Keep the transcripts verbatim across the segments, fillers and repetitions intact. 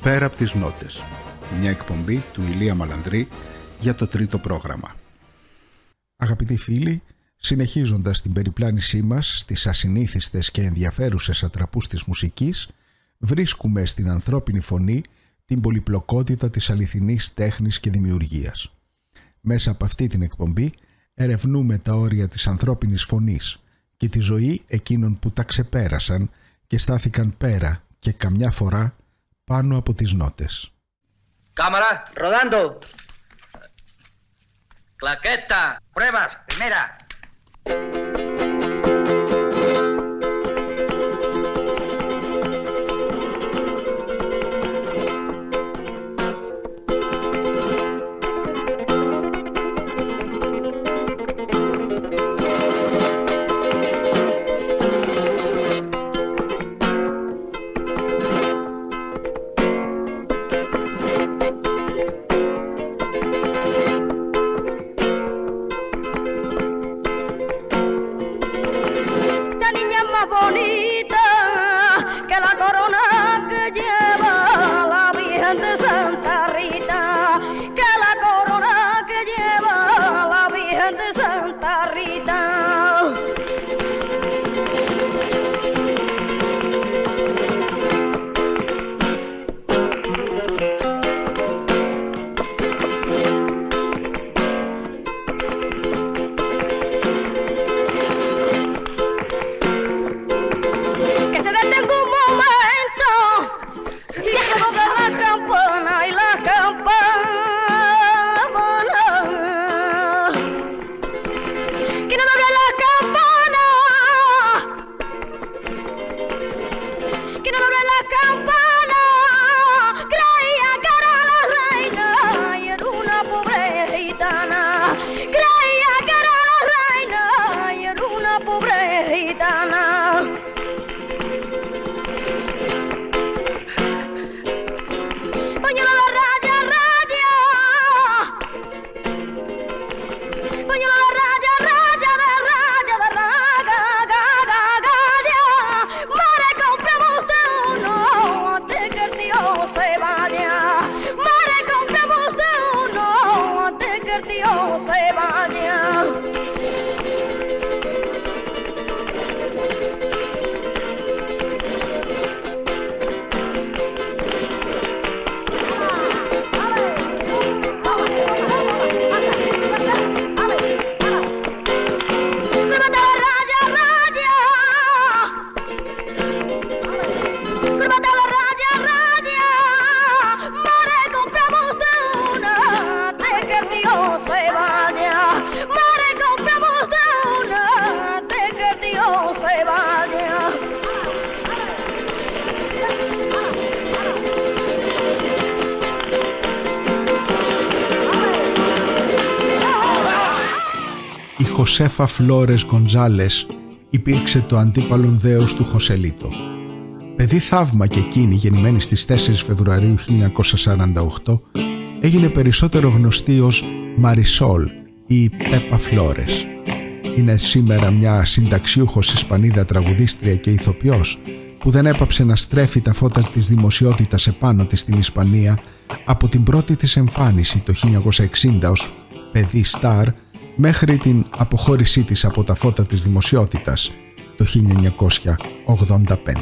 Πέρα από τις νότες. Μια εκπομπή του Ηλία Μαλανδρή για το τρίτο πρόγραμμα. Αγαπητοί φίλοι, συνεχίζοντας την περιπλάνησή μας στις ασυνήθιστες και ενδιαφέρουσες ατραπούς της μουσικής, βρίσκουμε στην ανθρώπινη φωνή την πολυπλοκότητα της αληθινής τέχνης και δημιουργίας. Μέσα από αυτή την εκπομπή ερευνούμε τα όρια της ανθρώπινης φωνής και τη ζωή εκείνων που τα ξεπέρασαν και στάθηκαν πέρα και καμιά φορά πάνω από τις νότες. Cámara, rodando. Claqueta, pruebas, primera. Χωσέφα Φλόρες Γκοντζάλες υπήρξε το αντίπαλον δέος του Χωσελίτο. Παιδί θαύμα και εκείνη, γεννημένη στις τέσσερις Φεβρουαρίου χίλια εννιακόσια σαράντα οκτώ, έγινε περισσότερο γνωστή ως Μαρισόλ ή Πέπα Φλόρες. Είναι σήμερα μια συνταξιούχος Ισπανίδα τραγουδίστρια και ηθοποιός που δεν έπαψε να στρέφει τα φώτα της δημοσιότητας επάνω της στην Ισπανία από την πρώτη της εμφάνιση το χίλια εννιακόσια εξήντα ως παιδί στάρ μέχρι την αποχώρησή της από τα φώτα της δημοσιότητας το χίλια εννιακόσια ογδόντα πέντε.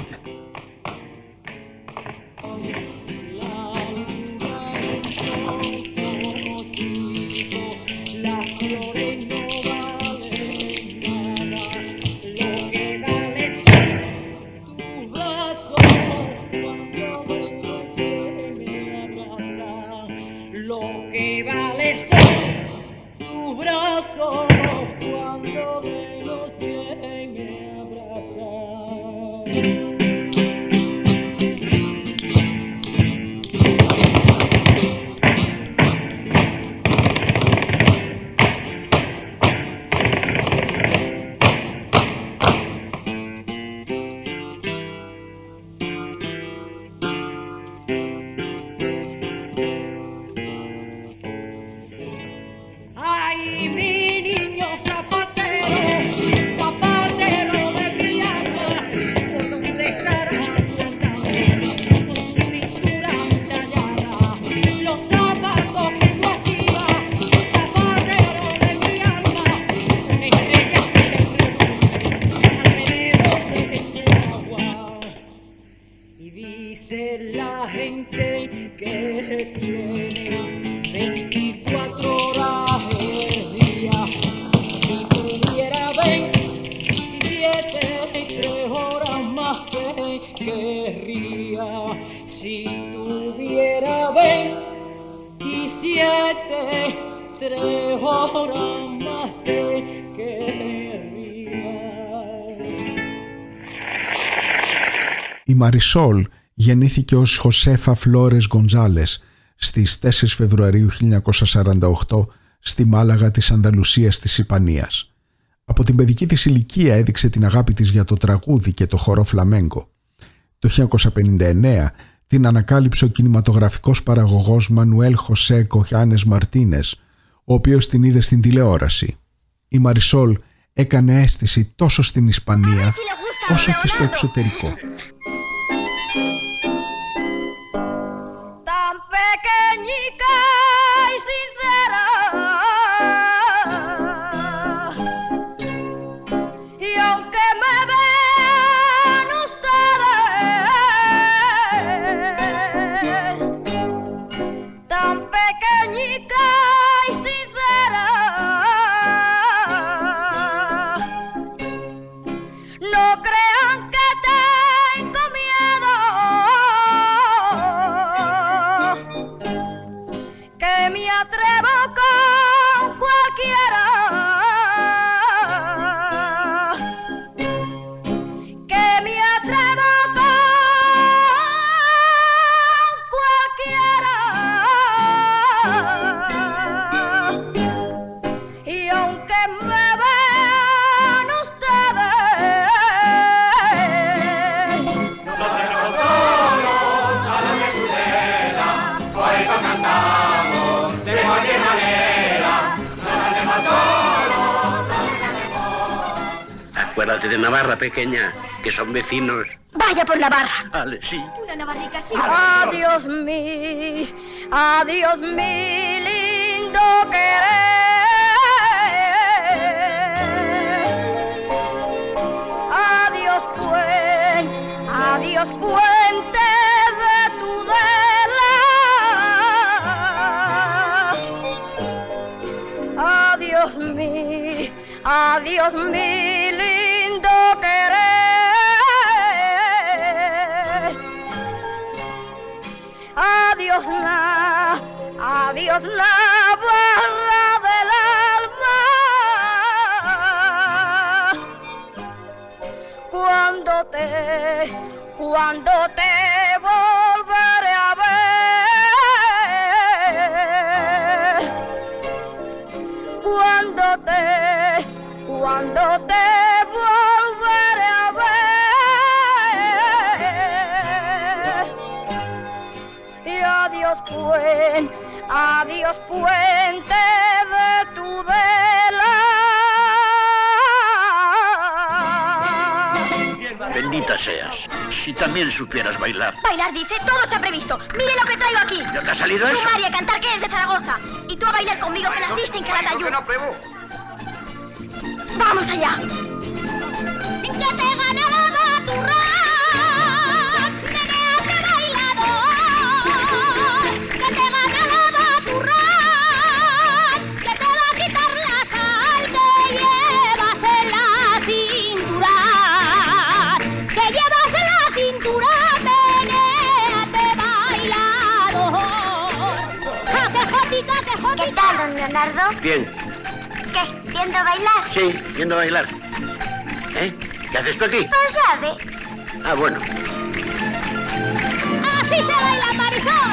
Zapatero, zapatero de mi alma, Dice la gente que tiene veinticuatro horas el día. Si tuviera veintisiete y tres horas más te querría. Si tuviera veintisiete, tres horas más te querría. Η Μαρισόλ γεννήθηκε ως Χωσέφα Φλόρες Γκονζάλες στις τέσσερις Φεβρουαρίου χίλια εννιακόσια σαράντα οκτώ στη Μάλαγα της Ανδαλουσίας της Ισπανίας. Από την παιδική της ηλικία έδειξε την αγάπη της για το τραγούδι και το χορό φλαμέγκο. Το χίλια εννιακόσια πενήντα εννέα την ανακάλυψε ο κινηματογραφικός παραγωγός Μανουέλ Χωσέ Κοχιάνες Μαρτίνες, ο οποίος την είδε στην τηλεόραση. Η Μαρισόλ έκανε αίσθηση τόσο στην Ισπανία όσο και στο εξωτερικό. Acuérdate de Navarra, pequeña, que son vecinos. Vaya por Navarra. Vale, sí. Una navarrica, sí. Adiós mi, adiós mi lindo querer. Adiós puente, adiós puente de Tudela. Adiós mi, adiós mi lindo querer. Adiós na, adiós Navarra del alma. Cuando te, cuando te volveré a ver. Cuando te, cuando te volveré a ver. Y adiós puente, adiós puente de Tudela. Bendita seas. Si también supieras bailar. Bailar, dice, todo se ha previsto. Mire lo que traigo aquí. ¿Ya te ha salido Tú, eso? María, cantar que eres de Zaragoza. Y tú a bailar conmigo que naciste en Calatayud. ¡Vamos allá! Que te ganaba tu rap, meneate bailador. Que te ganaba tu rap, que te va a quitar la sal que llevas en la cintura. Que llevas en la cintura, meneate bailador. ¡Ja, qué jotica, qué jotica! ¿Qué tal, don Leonardo? Bien. ¿Qué? ¿Viendo bailar? Sí, yendo a bailar. ¿Eh? ¿Qué haces tú aquí? No sabe. Ah, bueno. ¡Así se baila, Marisol!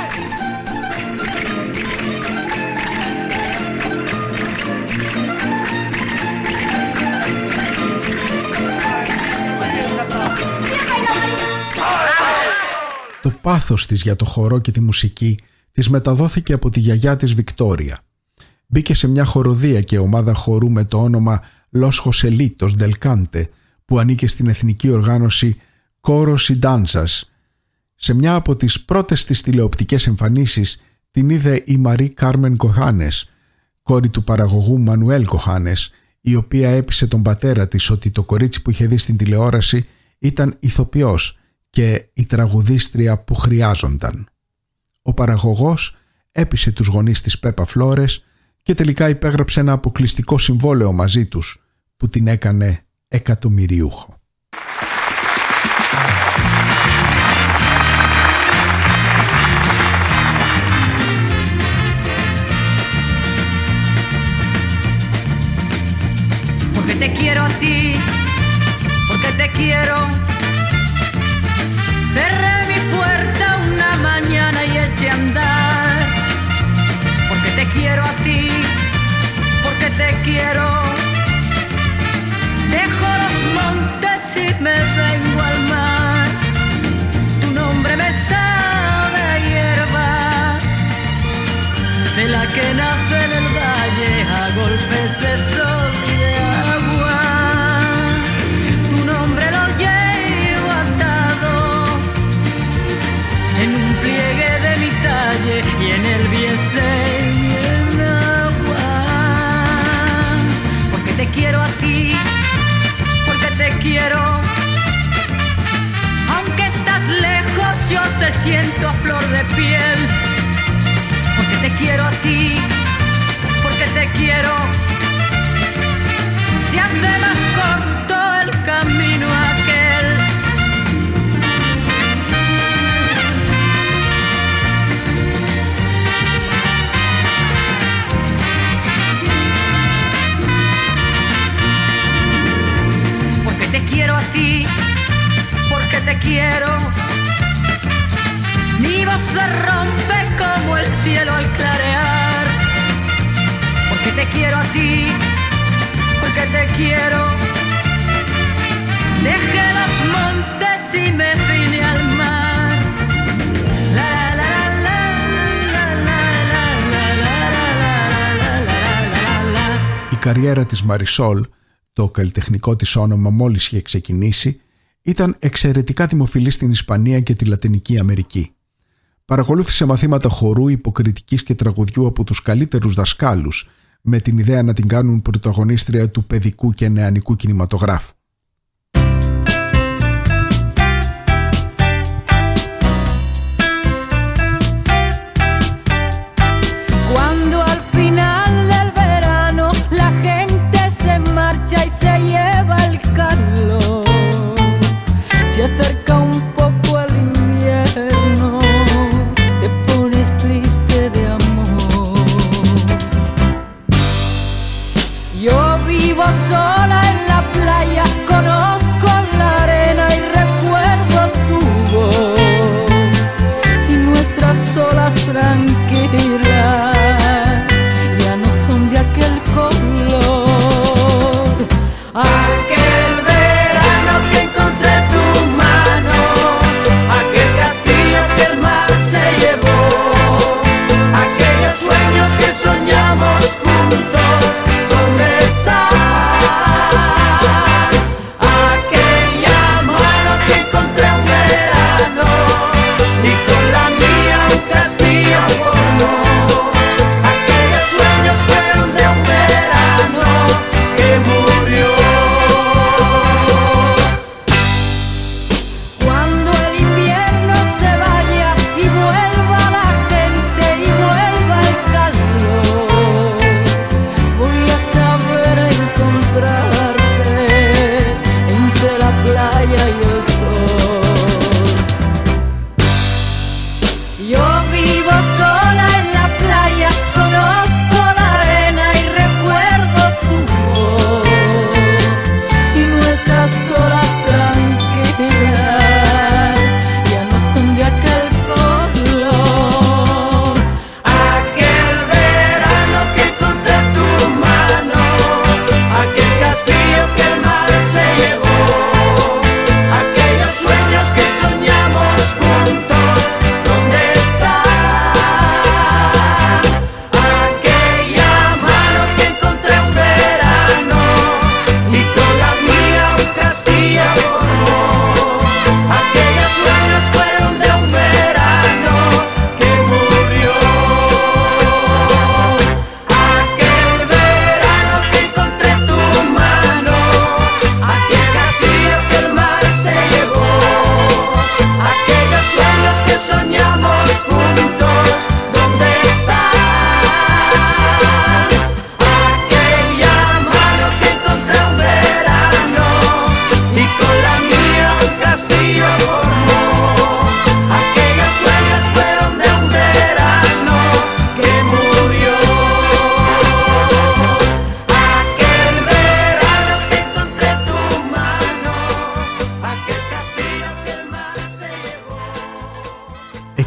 Το πάθος της για το χορό και τη μουσική της μεταδόθηκε από τη γιαγιά της Βικτόρια. Μπήκε σε μια χοροδία και ομάδα χορού με το όνομα Los Joselitos del Cante, που ανήκε στην εθνική οργάνωση Coros y Danzas. Σε μια από τις πρώτες της τηλεοπτικές εμφανίσεις την είδε η Μαρή Κάρμεν Κοχάνες, κόρη του παραγωγού Μανουέλ Κοχάνες, η οποία έπεισε τον πατέρα της ότι το κορίτσι που είχε δει στην τηλεόραση ήταν ηθοποιός και η τραγουδίστρια που χρειάζονταν. Ο παραγωγός έπεισε τους γονείς της Πέπα Φλόρες και τελικά υπέγραψε ένα αποκλειστικό συμβόλαιο μαζί τους που την έκανε εκατομμυριούχο. Porque te quiero a ti, porque te quiero. Cerré mi puerta una mañana y eché a andar. Porque te quiero a ti, porque te quiero. Dejo los montes y me vengo al mar. Tu nombre me sabe a hierba, de la que nace en el valle a golpes de sol y de agua. Tu nombre lo llevo atado en un pliegue de mi talle y en el bies de mi enagua. Porque te quiero a ti, porque te quiero. Aunque estás lejos yo te siento a flor de piel. Porque te quiero a ti, porque te quiero. Se hace más corto el camino aquel. Porque te quiero a ti, porque te quiero. Mi voz se rompe como el cielo al clarear. Porque te quiero a ti, porque te quiero. Dejé los montes y me vine al mar. La la la la la la la la la la la. Η καριέρα της Μαρισόλ, το καλλιτεχνικό της όνομα μόλις είχε ξεκινήσει, ήταν εξαιρετικά δημοφιλή στην Ισπανία και τη Λατινική Αμερική. Παρακολούθησε μαθήματα χορού, υποκριτικής και τραγουδιού από τους καλύτερους δασκάλους, με την ιδέα να την κάνουν πρωταγωνίστρια του παιδικού και νεανικού κινηματογράφου. Cuando al final del verano la gente se marcha y se lleva el calor, se acerca un poco el invierno, te pones triste de amor. Yo vivo sola en la playa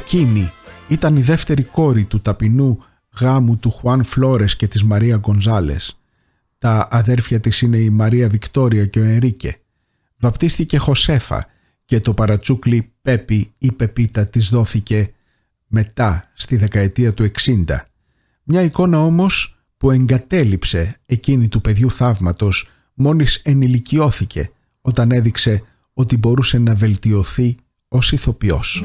Εκείνη ήταν η δεύτερη κόρη του ταπεινού γάμου του Χουάν Φλόρες και της Μαρία Γκονζάλες. Τα αδέρφια της είναι η Μαρία Βικτόρια και ο Ενρίκε. Βαπτίστηκε Χωσέφα και το παρατσούκλι Πέπι ή Πεπίτα της δόθηκε μετά στη δεκαετία του εξήντα. Μια εικόνα όμως που εγκατέλειψε εκείνη του παιδιού θαύματος μόλις ενηλικιώθηκε όταν έδειξε ότι μπορούσε να βελτιωθεί ως ηθοποιός.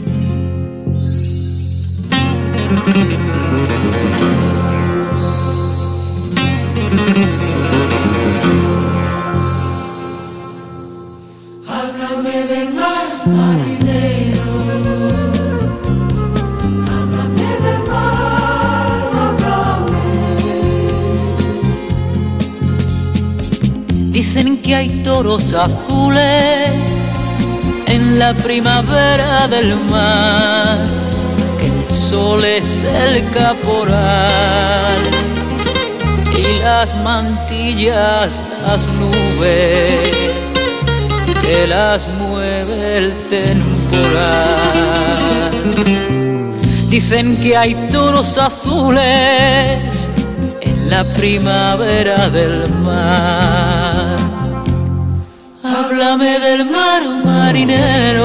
Dicen que hay toros azules en la primavera del mar, que el sol es el caporal y las mantillas las nubes que las mueve el temporal. Dicen que hay toros azules en la primavera del mar. Háblame del mar, marinero,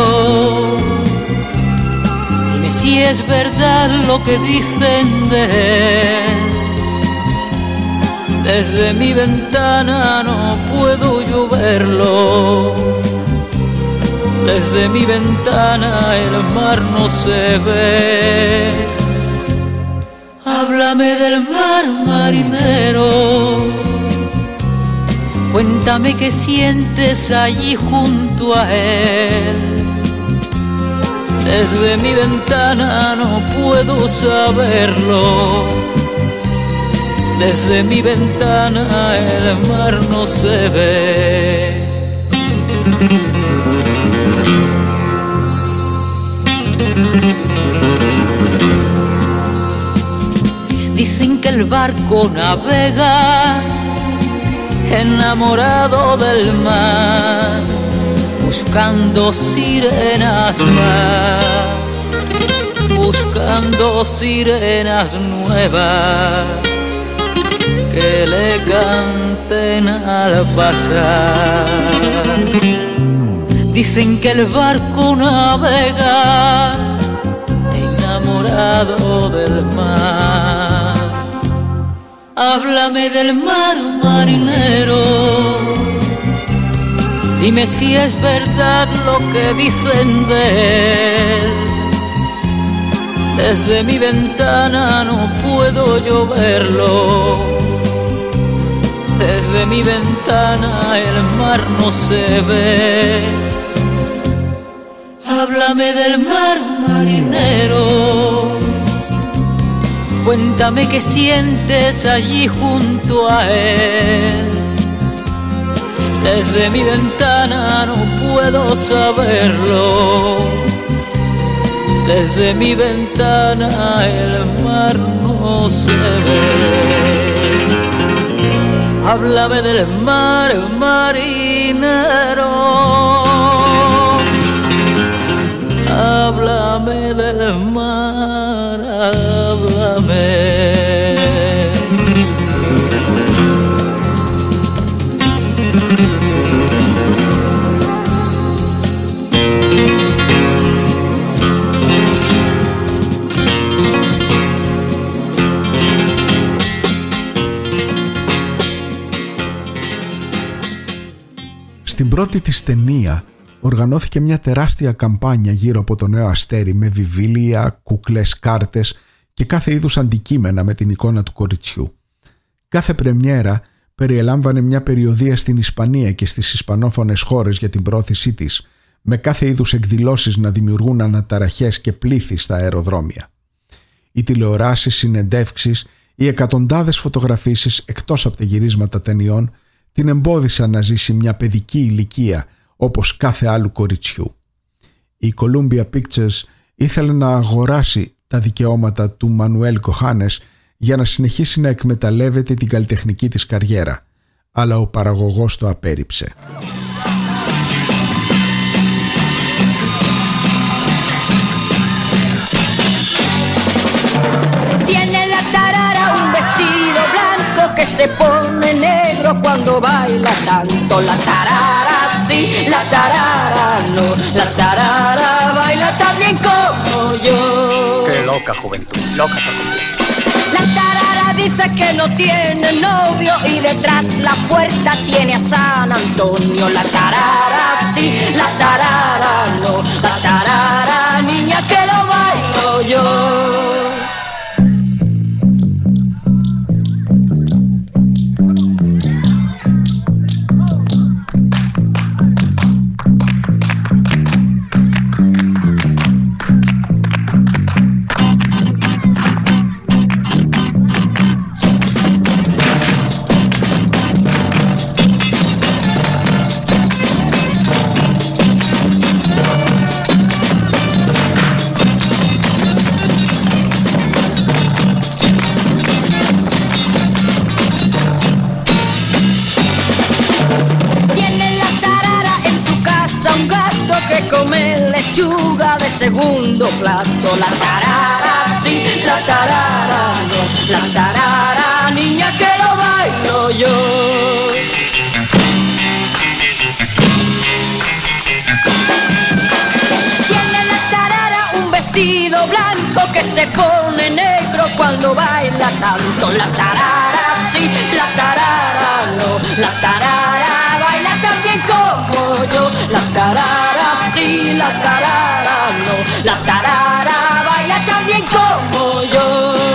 dime si es verdad lo que dicen de él. Desde mi ventana no puedo yo verlo, desde mi ventana el mar no se ve. Háblame del mar, marinero, cuéntame qué sientes allí junto a él. Desde mi ventana no puedo saberlo, desde mi ventana el mar no se ve. Dicen que el barco navega enamorado del mar, buscando sirenas más, buscando sirenas nuevas que le canten al pasar. Dicen que el barco navega enamorado del mar. Háblame del mar, marinero, dime si es verdad lo que dicen de él. Desde mi ventana no puedo yo verlo, desde mi ventana el mar no se ve. Háblame del mar, marinero, cuéntame qué sientes allí junto a él. Desde mi ventana no puedo saberlo, desde mi ventana el mar no se ve. Háblame del mar, marinero, háblame del mar, háblame. Στην πρώτη της ταινία οργανώθηκε μια τεράστια καμπάνια γύρω από το νέο αστέρι με βιβλία, κούκλες, κάρτες και κάθε είδους αντικείμενα με την εικόνα του κοριτσιού. Κάθε πρεμιέρα περιελάμβανε μια περιοδεία στην Ισπανία και στις ισπανόφωνες χώρες για την πρόθεσή της, με κάθε είδους εκδηλώσεις να δημιουργούν αναταραχές και πλήθη στα αεροδρόμια. Οι τηλεοράσεις, συνεντεύξεις, οι εκατοντάδες φωτογραφίσεις εκτός από τα γυρίσματα ταινιών την εμπόδισαν να ζήσει μια παιδική ηλικία όπως κάθε άλλου κοριτσιού. Η Columbia Pictures ήθελε να αγοράσει τα δικαιώματα του Μανουέλ Κοχάνες για να συνεχίσει να εκμεταλλεύεται την καλλιτεχνική της καριέρα, αλλά ο παραγωγός το απέρριψε. que se pone negro cuando baila tanto. La tarara sí, la tarara no, la tarara baila también como yo. Qué loca juventud, loca juventud. La tarara dice que no tiene novio y detrás la puerta tiene a San Antonio. La tarara sí, la tarara no, la tarara niña que lo bailo yo. Segundo plato, la tarara sí, la tarara no, la tarara niña que lo bailo yo. Tiene la tarara un vestido blanco que se pone negro cuando baila tanto. La tarara sí, la tarara no, la tarara baila también como yo. La tarara sí, la tarara no, la tarara baila también como yo.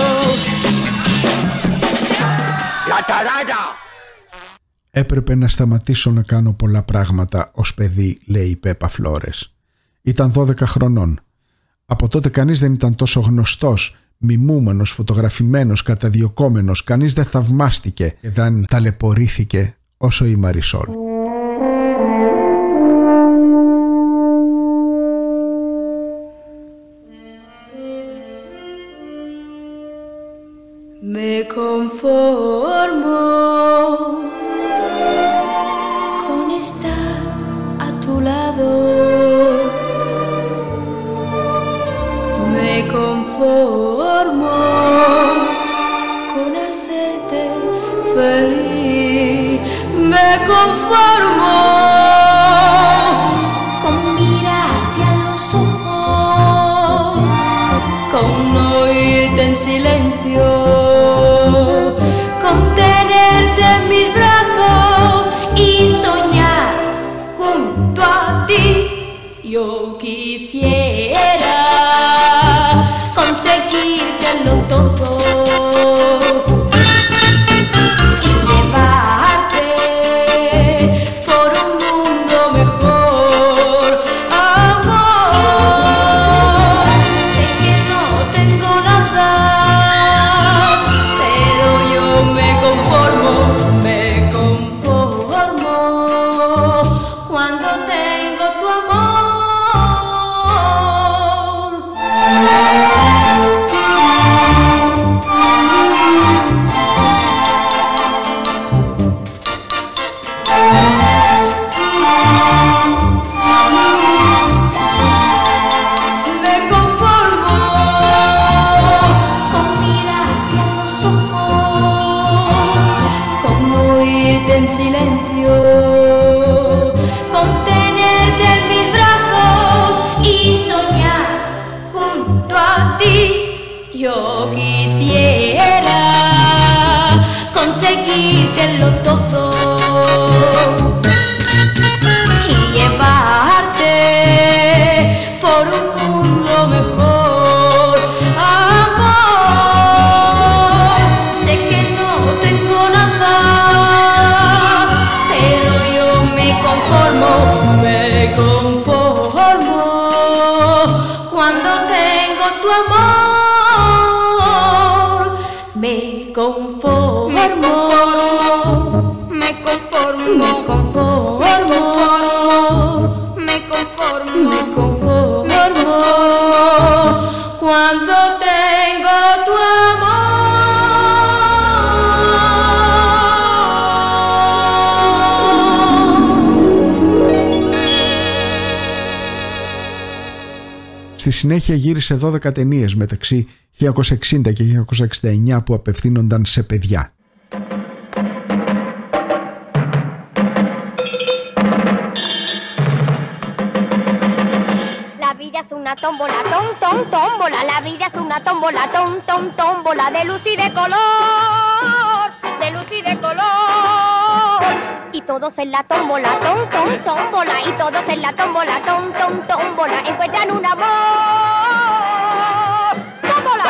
La tarara! Έπρεπε να σταματήσω να κάνω πολλά πράγματα ως παιδί, λέει η Πέπα Φλόρες. Ήταν δώδεκα χρονών. Από τότε κανείς δεν ήταν τόσο γνωστός, μιμούμενος, φωτογραφημένος, καταδιωκόμενος. Κανείς δεν θαυμάστηκε και δεν ταλαιπωρήθηκε όσο η Μαρισόλ. Me conformo con estar a tu lado. Me conformo con hacerte feliz. Me conformo con mirarte a los ojos, con no irte en silencio, con tenerte en mis brazos y soñar junto a ti. Yo quisiera conseguírtelo todo y llevarte por un mundo mejor, amor. Sé que no tengo nada, pero yo me conformo, me conformo cuando tengo tu amor. Me conformo con mirarte a los ojos, con no irte en silencio, con tenerte en mis brazos y soñar junto a ti. Yo quisiera conseguírtelo todo y llevarte por un mundo mejor, amor. Sé que no tengo nada, pero yo me conformo, me conformo cuando tengo tu amor. Me conformo, me conformo, me conformo, me conformo, me conformo cuando tengo tu amor. Στη συνέχεια γύρισε δώδεκα ταινίες μεταξύ χίλια εννιακόσια εξήντα και χίλια εννιακόσια εξήντα εννιά που απευθύνονταν σε παιδιά. vida es una tómbola, tom, tom, tómbola. La vida es una tómbola, tom, tom, tómbola. De luz y de color, de luz y de color. Y todos en la tómbola, tom, tom, tómbola. Y todos en la tómbola, tom, tom, tómbola. Encuentran un amor. ¡Tómbola!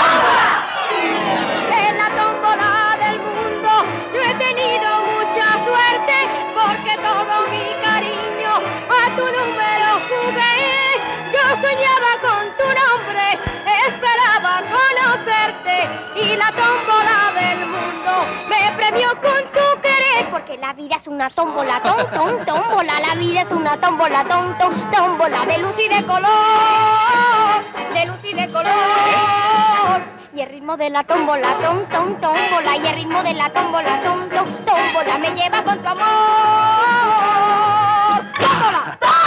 En la tómbola del mundo yo he tenido mucha suerte, porque todo mi cariño a tu número jugué. Yo soñaba con tu nombre, esperaba conocerte, y la tómbola del mundo me premió con tu querer, porque la vida es una tómbola, tom, tom, tómbola. La vida es una tómbola, tom, tom, tómbola. De luz y de color, de luz y de color. Y el ritmo de la tómbola, tom, tom, tómbola. Y el ritmo de la tómbola, tom, tom, tómbola. Me lleva con tu amor. ¡Tómbola!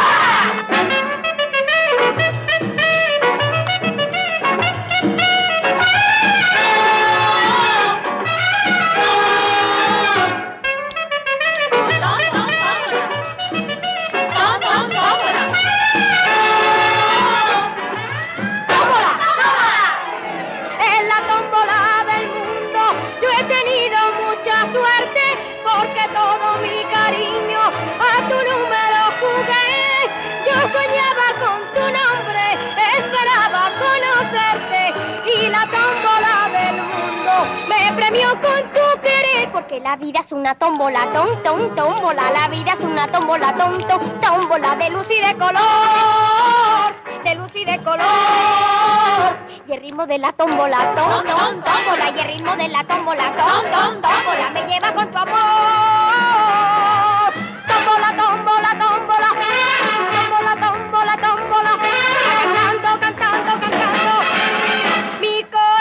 Porque todo mi cariño a tu número jugué. Yo soñaba con tu nombre, esperaba conocerte, y la tómbola del mundo me premió con tu querer, porque la vida es una tómbola, tom, tom, tómbola. La vida es una tómbola, tom, tom, tómbola. De luz y de color, de luz y de color. Y el ritmo de la tómbola, tom, tom, tómbola. Y el ritmo de la tómbola, tom, tom, tómbola. Me lleva con tu amor. Tómbola, tómbola, tómbola. Tómbola, tómbola, tómbola. Cantando, cantando, cantando. Mi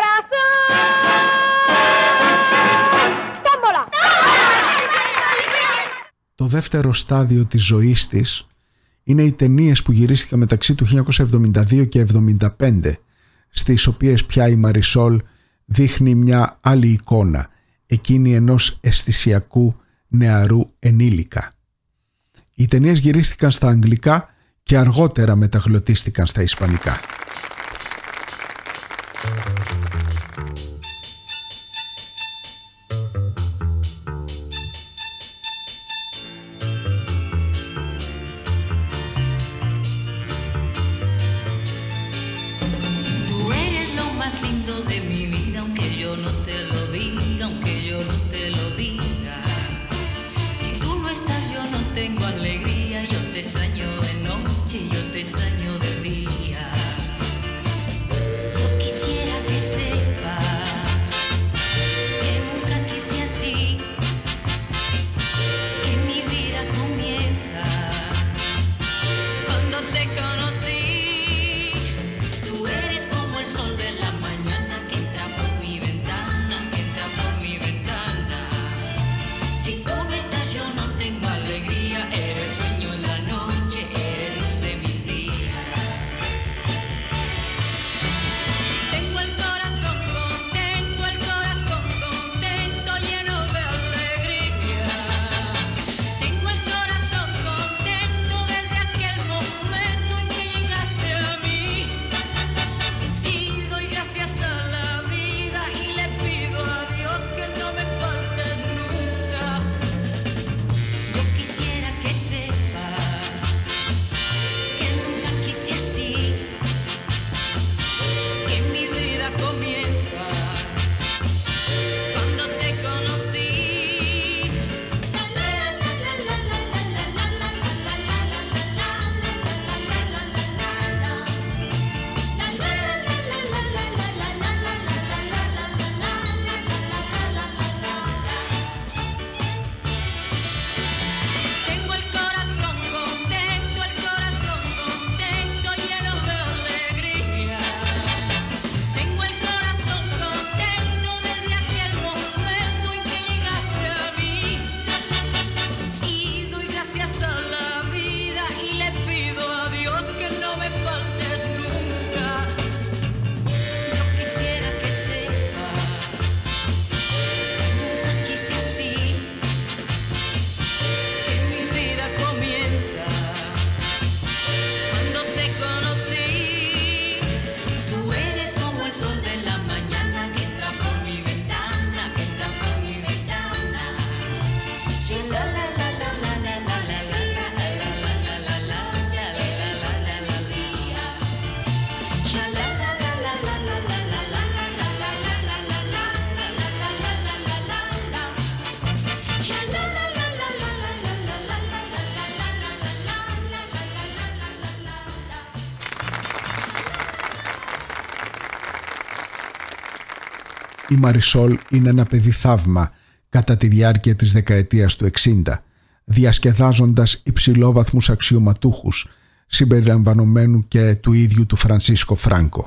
corazón. Tómbola. Το δεύτερο στάδιο της ζωής της είναι οι ταινίες που γυρίστηκαν μεταξύ του χίλια εννιακόσια εβδομήντα δύο και εβδομήντα πέντε, στις οποίες πια η Μαρισόλ δείχνει μια άλλη εικόνα, εκείνη ενός αισθησιακού νεαρού ενήλικα. Οι ταινίες γυρίστηκαν στα αγγλικά και αργότερα μεταγλωτίστηκαν στα ισπανικά. Tengo alegría, eres sueño en la noche, eres luz de mis días. Η Μαρισόλ είναι ένα παιδί θαύμα κατά τη διάρκεια της δεκαετίας του εξήντα, διασκεδάζοντας υψηλόβαθμους αξιωματούχους, συμπεριλαμβανομένου και του ίδιου του Φρανσίσκο Φράνκο.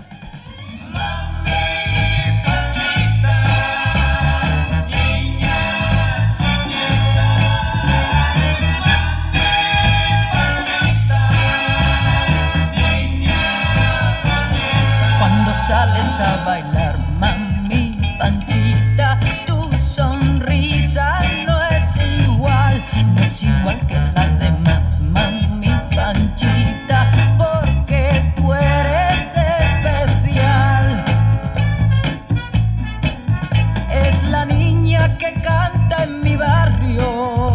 Sales a bailar, mami Panchita, tu sonrisa no es igual, no es igual que las demás, mami Panchita, porque tú eres especial. Es la niña que canta en mi barrio,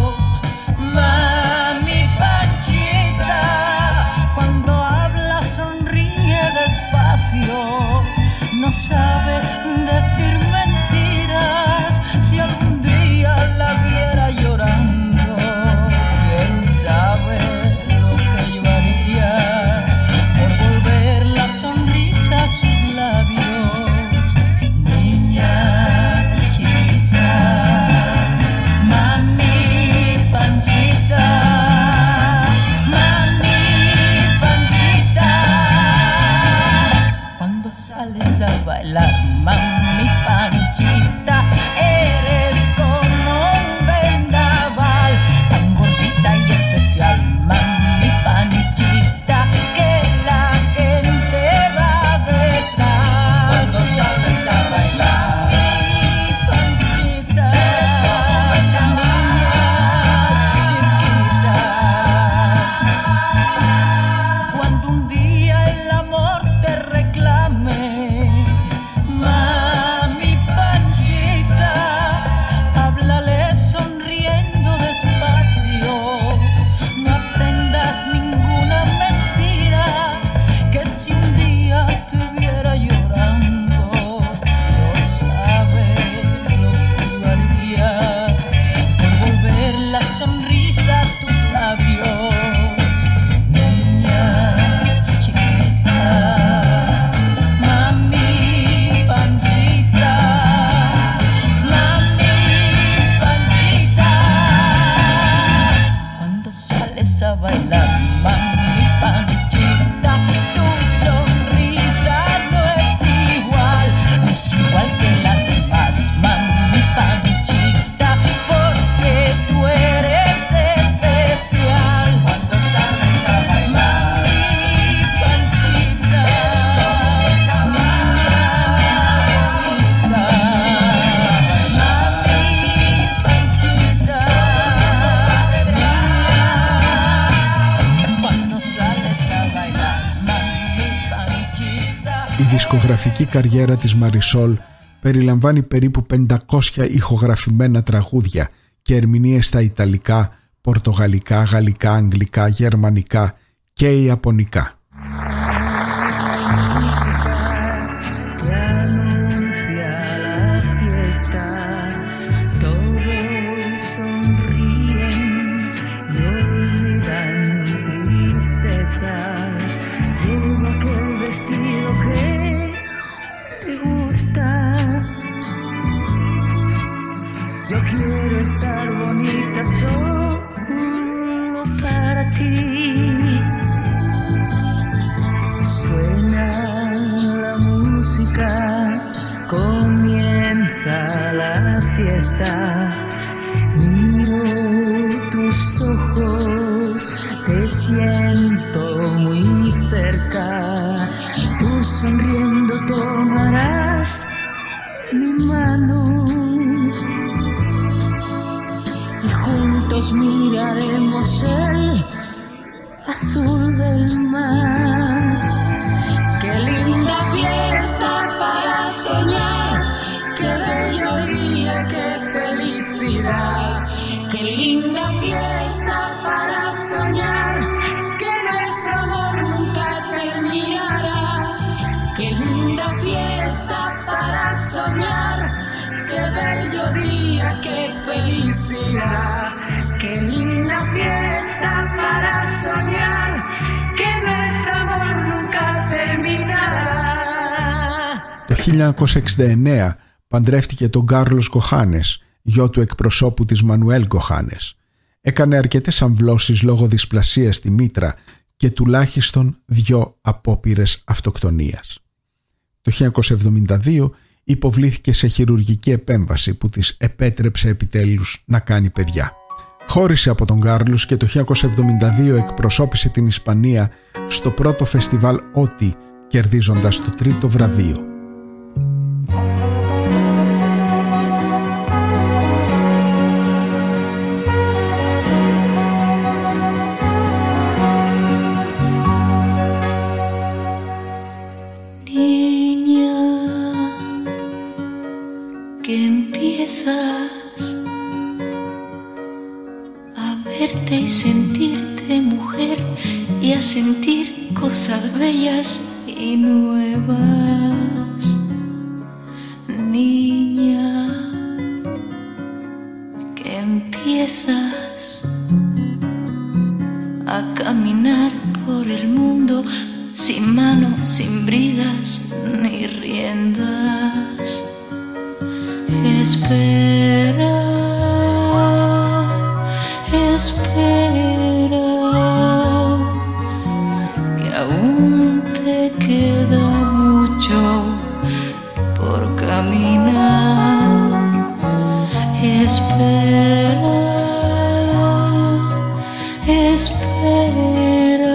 mami Panchita, cuando habla sonríe despacio. No sabe decir mentiras. Si algún día la viera llorando, quién sabe lo que yo haría por volver la sonrisa a sus labios. Niña chiquita, mami Panchita, mami Panchita, cuando sales a bailar, mami Panchita, eres como un vendaval, tan gordita y especial, mami Panchita, que la gente va detrás. Cuando sales a bailar, mami Panchita, eres como un vendaval, chiquita. Cuando un día el amor te reclame, mami Panchita, háblale sonriendo despacio. No aprendas ninguna mentira, que si un día te viera llorando, no sabe lo que yo haría por volver la sonrisa a tus labios. Niña chiquita, mami Panchita, mami Panchita, cuando sales a bailar, mami Panchita, tu sonrisa no es igual, no es igual que las demás, mami Panchita, porque tú eres especial. Cuando sales a bailar, mami Panchita, Η δισκογραφική καριέρα της Μαρισόλ περιλαμβάνει περίπου πεντακόσια ηχογραφημένα τραγούδια και ερμηνείες στα Ιταλικά, Πορτογαλικά, Γαλλικά, Αγγλικά, Γερμανικά και Ιαπωνικά. Yo quiero estar bonita solo para ti. Suena la música, comienza la fiesta. Miro tus ojos, te siento muy cerca. Tú sonriendo tomarás mi mano. Juntos miraremos el azul del mar. Qué linda fiesta para soñar, qué bello día, qué felicidad. Qué linda fiesta para soñar, que nuestro amor nunca terminará. soñar, qué bello día, qué felicidad, qué linda fiesta para soñar, que nuestro amor nunca terminará. Το χίλια εννιακόσια εξήντα εννέα παντρεύτηκε τον Κάρλος Γκοχάνες, γιο του εκπροσώπου της Μανουέλ Γκοχάνες. Έκανε αρκετές αμβλώσεις λόγω δυσπλασίας στη μήτρα και τουλάχιστον δυο απόπειρες αυτοκτονίας. Το χίλια εννιακόσια εβδομήντα δύο υποβλήθηκε σε χειρουργική επέμβαση που της επέτρεψε επιτέλους να κάνει παιδιά. Χώρισε από τον Κάρλος και το χίλια εννιακόσια εβδομήντα δύο εκπροσώπησε την Ισπανία στο πρώτο φεστιβάλ Ότι, κερδίζοντας το τρίτο βραβείο. Y sentirte mujer y a sentir cosas bellas y nuevas. Niña, que empiezas a caminar por el mundo sin manos, sin bridas ni riendas. Espera, espera, que aún te queda mucho por caminar. Espera, espera,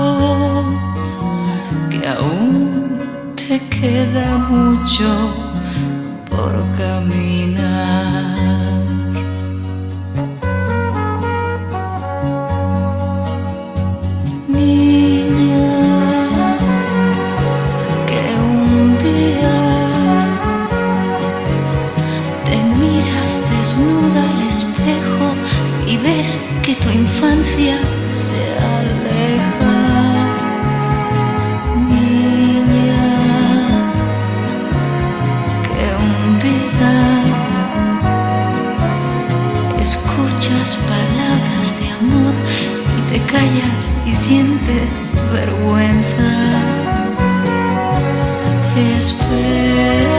que aún te queda mucho por caminar. Desnuda al espejo y ves que tu infancia se aleja. Niña, que un día escuchas palabras de amor y te callas y sientes vergüenza. Espera,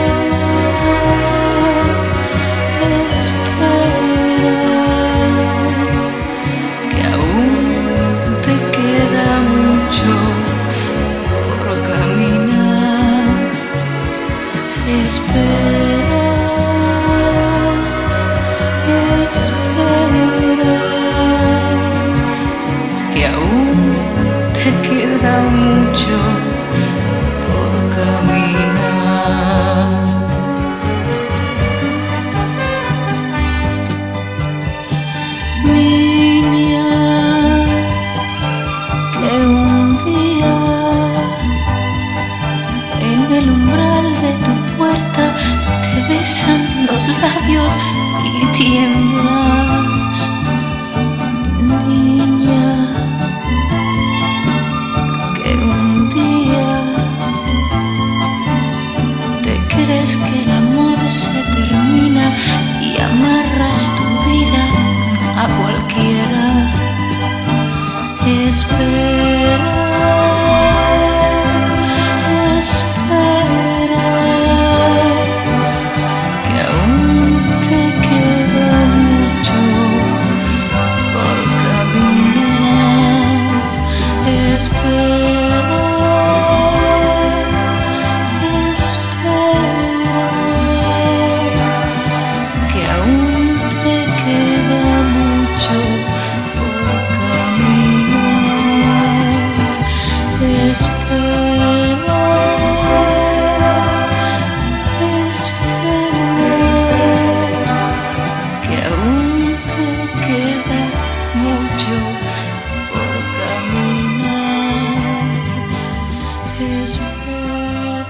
que aún te queda mucho por caminar. Espera, espera, que aún te queda mucho por caminar. Niña, que un día en el umbral de tu puerta te besan los labios y tiemblas. Niña, que un día te crees que el amor se termina y amarras tu vida a cualquiera. Espera, espera, que aún te queda mucho por caminar. Espera, espera, que aún te queda mucho por caminar. Espera, espera, que aún te queda mucho por caminar. Espera,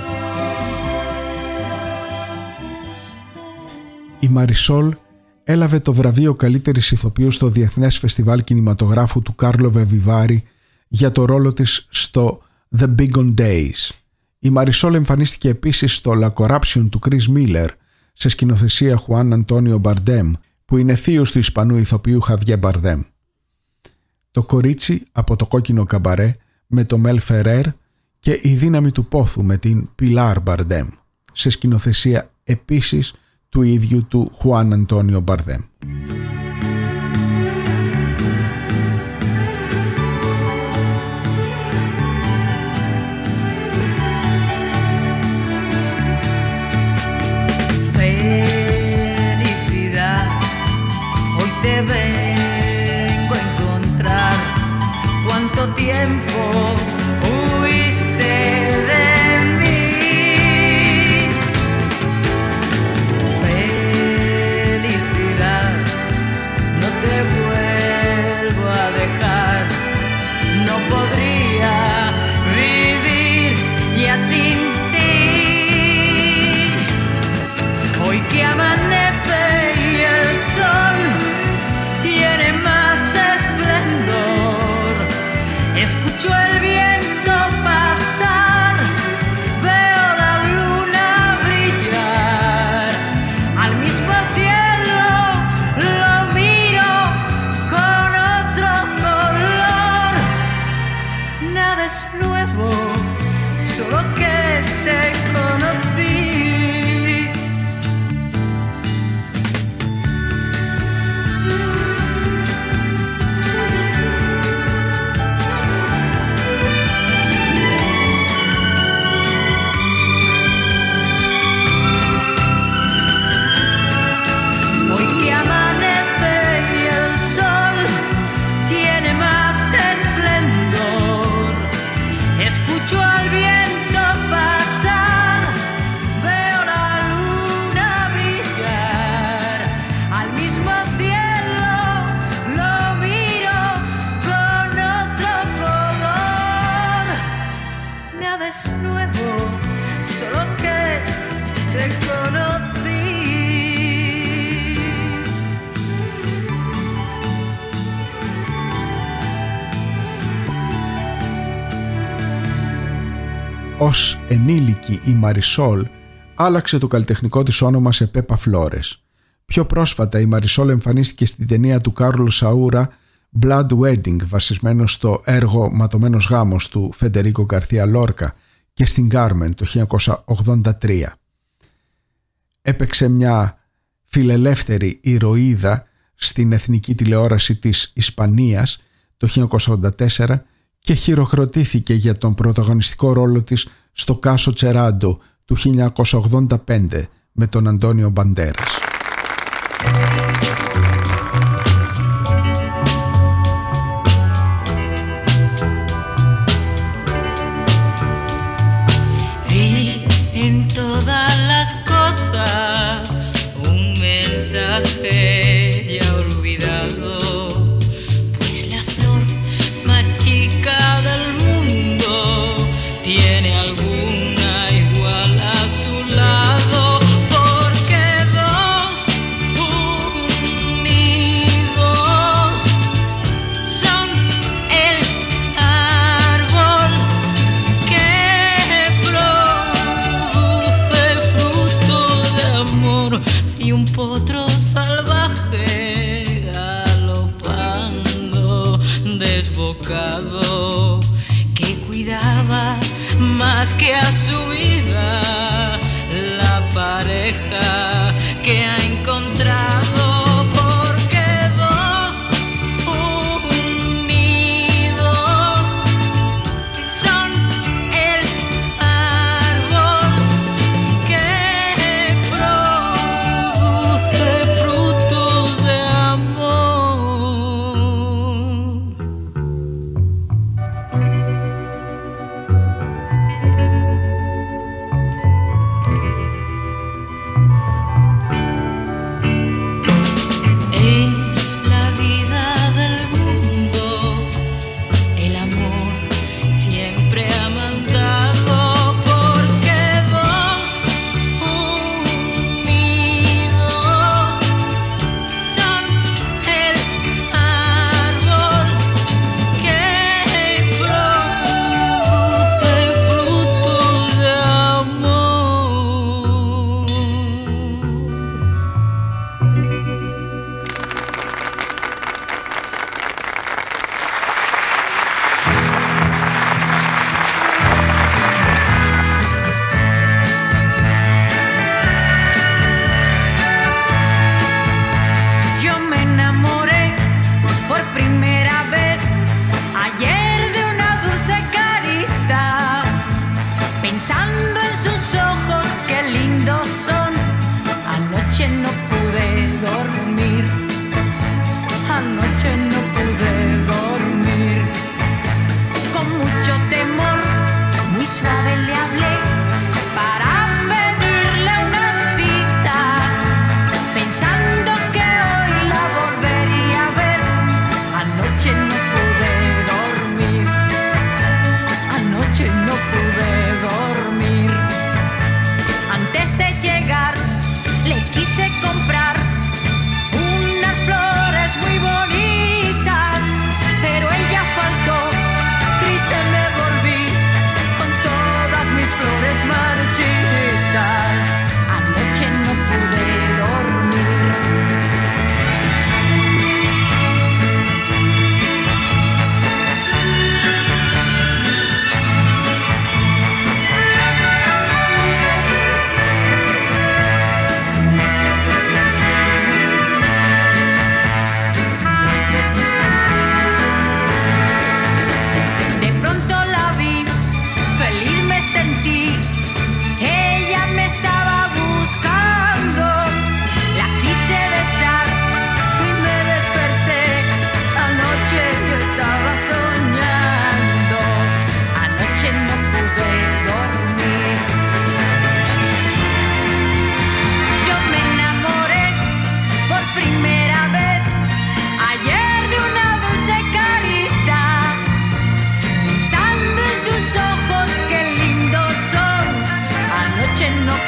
espera. Η Μαρισόλ έλαβε το βραβείο καλύτερης ηθοποιού στο Διεθνές Φεστιβάλ Κινηματογράφου του Κάρλο Βεβιβάρη για το ρόλο της στο The Bygone Days. Η Μαρισόλ εμφανίστηκε επίσης στο La Corruption του Chris Miller σε σκηνοθεσία Χουάν Αντώνιο Μπαρντέμ, που είναι θείος του Ισπανού ηθοποιού Χαβιέ Μπαρντέμ. Το κορίτσι από το κόκκινο καμπαρέ με το Μέλ Φερέρ και η δύναμη του πόθου με την Πιλάρ Μπαρντέμ, σε σκηνοθεσία επίσης του ίδιου του Χουάν Αντώνιο Μπαρντέμ. Te vengo a encontrar. Cuánto tiempo huiste de mí. Felicidad, no te vuelvo a dejar. No podría vivir ya sin ti. Hoy que amanece y el sol tiene más esplendor, escucho el viento pasar, veo la luna brillar, al mismo cielo lo miro con otro color. Nada es nuevo, solo que te conocí. Ως ενήλικη η Μαρισόλ άλλαξε το καλλιτεχνικό της όνομα σε Πέπα Φλόρες. Πιο πρόσφατα η Μαρισόλ εμφανίστηκε στην ταινία του Κάρλο Σαούρα Blood Wedding, βασισμένο στο έργο Ματωμένος γάμος του Φεντερίκο Γκαρθία Λόρκα, και στην Κάρμεν το χίλια εννιακόσια ογδόντα τρία. Έπαιξε μια φιλελεύθερη ηρωίδα στην εθνική τηλεόραση της Ισπανίας το χίλια εννιακόσια ογδόντα τέσσερα και χειροκροτήθηκε για τον πρωταγωνιστικό ρόλο της στο Κάσο Τσεράντο του χίλια εννιακόσια ογδόντα πέντε με τον Αντώνιο Μπαντέρας. Vi en todas las cosas un mensaje ya olvidado. Del mundo tiene alguna igual a su lado, porque dos unidos son el árbol que produce fruto de amor y un potro salvaje galopando desbocado, que cuidaba más que a su vida la pareja que ha encontrado, porque dos unidos son el árbol que produce frutos de amor.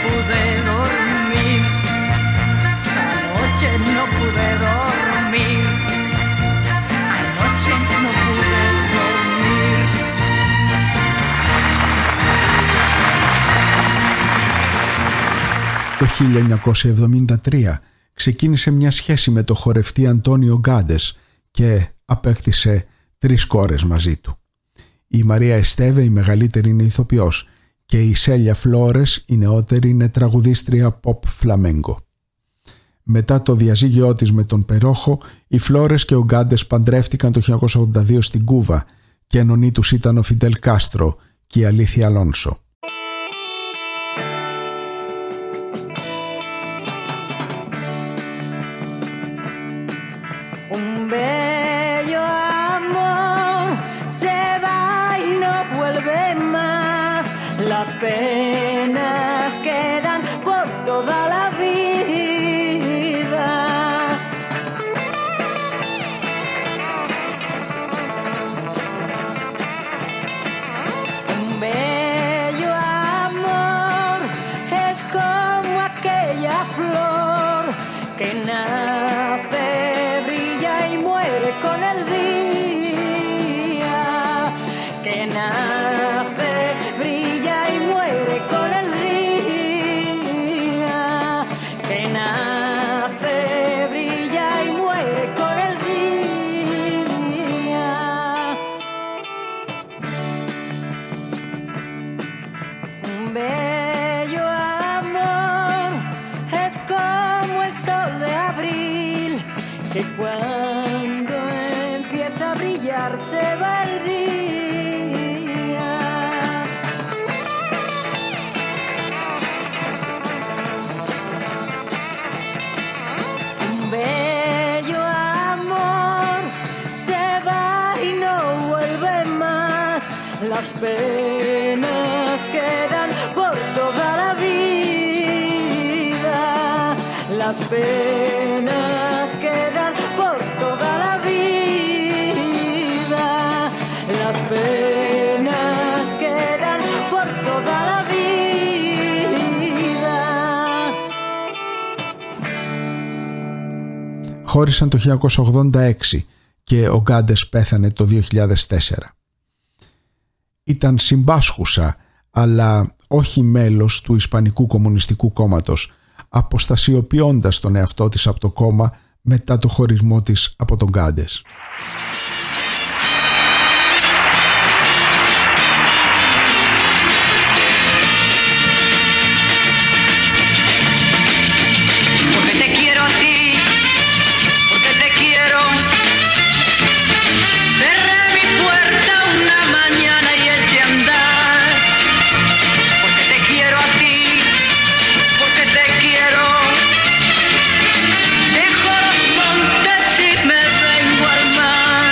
pude dormir, anoche no pude dormir, anoche no pude dormir. Το χίλια εννιακόσια εβδομήντα τρία ξεκίνησε μια σχέση με το χορευτή Αντώνιο Γκάντες και απέκτησε τρεις κόρες μαζί του. Η Μαρία Εστέβε, η μεγαλύτερη, είναι ηθοποιός και η Σέλια Φλόρες, η νεότερη, είναι τραγουδίστρια pop φλαμέγκο. Μετά το διαζύγιό της με τον Περόχο, οι Φλόρες και ο Γκάντες παντρεύτηκαν το χίλια εννιακόσια ογδόντα δύο στην Κούβα και ενωνοί τους ήταν ο Φιντέλ Κάστρο και η Αλήθεια Αλόνσο. Las penas quedan por toda la vida. Un bello amor es como aquella flor que nace, brilla y muere con el día, que nace, brilla y muere con el día, que nace, brilla y muere con el día. Un bello amor es como el sol de abril, que cuando empieza a brillar se va el día. Bello amor se va y no vuelve más, las penas quedan por toda la vida, las penas quedan por toda la vida, las penas quedan por toda la vida. Χώρισαν το χίλια εννιακόσια ογδόντα έξι και ο Γκάντες πέθανε το δύο χιλιάδες τέσσερα. Ήταν συμπάσχουσα, αλλά όχι μέλος του Ισπανικού Κομμουνιστικού Κόμματος, αποστασιοποιώντας τον εαυτό της από το κόμμα μετά το χωρισμό της από τον Γκάντες. Dejo los montes y me vengo al mar.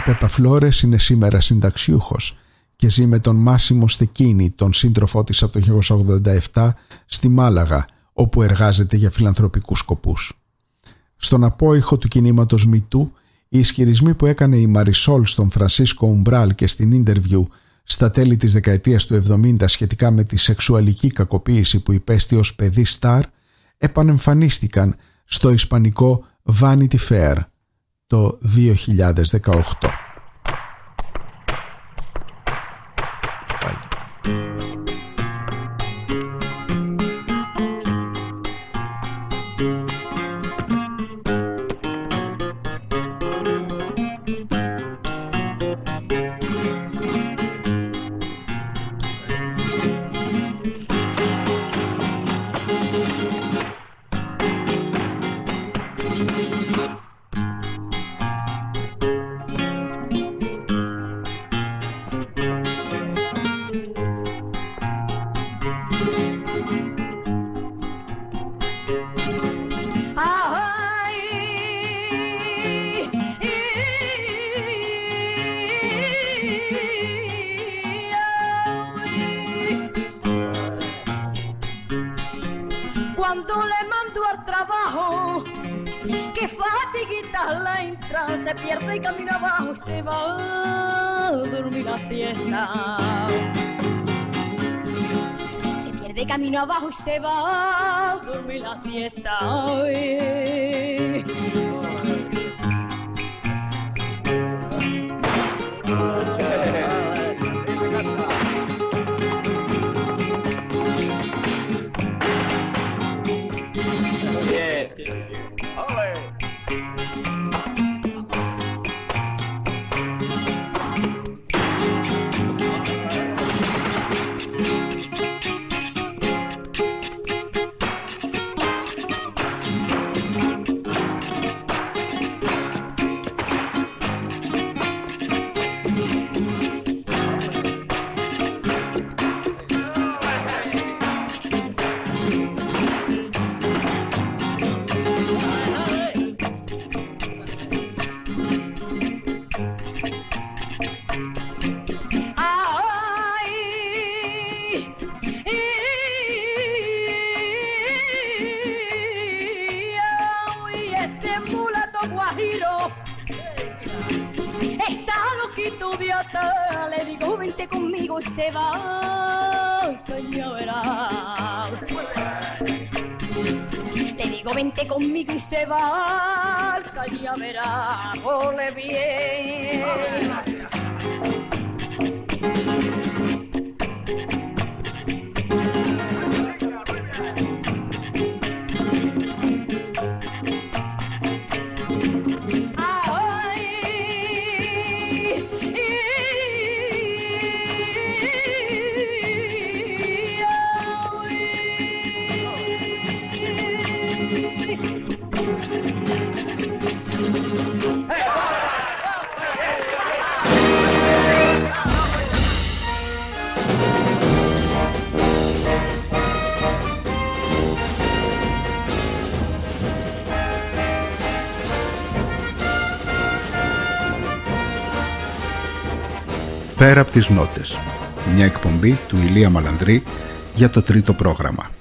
Πέπα Φλόρες είναι σήμερα συνταξιούχος και ζει με τον Μάσιμο Στεκίνη, τον σύντροφό της από το χίλια εννιακόσια ογδόντα επτά, στη Μάλαγα, όπου εργάζεται για φιλανθρωπικούς σκοπούς. Στον απόϊχο του κινήματος MeToo, οι ισχυρισμοί που έκανε η Μαρισόλ στον Φρανσίσκο Ουμπράλ και στην ίντερβιου στα τέλη της δεκαετίας του εβδομήντα σχετικά με τη σεξουαλική κακοποίηση που υπέστη ως παιδί στάρ, επανεμφανίστηκαν στο ισπανικό Vanity Fair το δύο χιλιάδες δεκαοκτώ. Cuando le mando al trabajo, que fatiguita la entra, se pierde el camino abajo, se va a dormir la siesta. Se pierde el camino abajo y se va a dormir la siesta. Le digo vente conmigo y se va, que ya verás. Le digo vente conmigo y se va, que ya verás, ole bien. Πέρα από τις νότες, μια εκπομπή του Ηλία Μαλανδρή για το τρίτο πρόγραμμα.